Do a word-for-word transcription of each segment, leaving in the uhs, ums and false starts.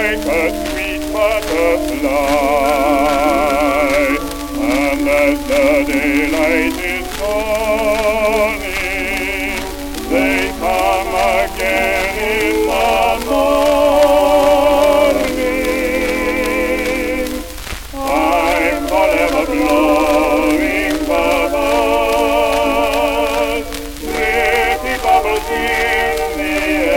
like a sweet butterfly. And as the daylight is dawning, they come again in the morning. I'm forever blowing bubbles, pretty bubbles in the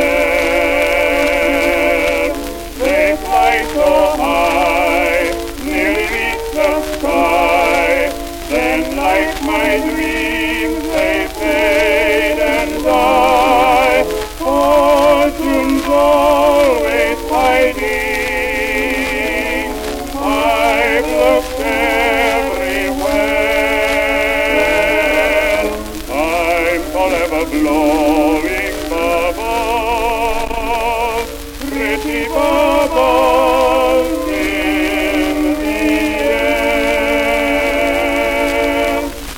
air. They fly so high, nearly reach the sky. Then like my dreams they fade and die. Fortune's always hiding. I've looked everywhere. I'm forever blowing bubbles, pretty bubbles in the air.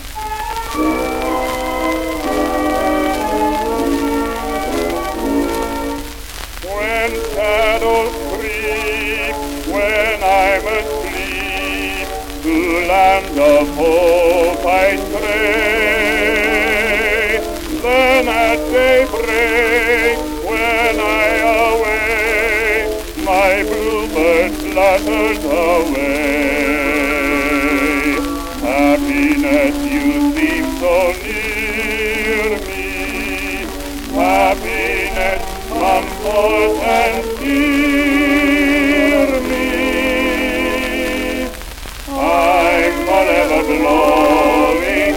When shadows creep, when I'm asleep, to land of hope I stray. Then at daybreak, when I awake, my bluebird flutters away. Happiness, you seem so near me. Happiness, comfort and cheer me. I'm forever blowing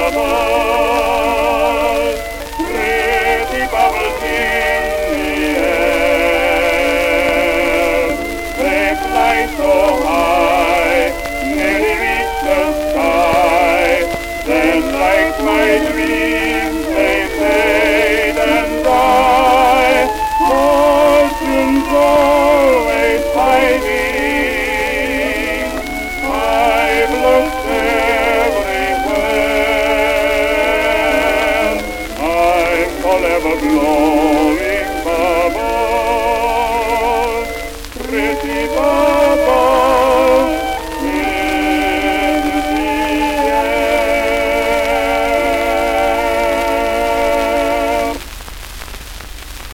bubbles, pretty bubbles in the air. They fly so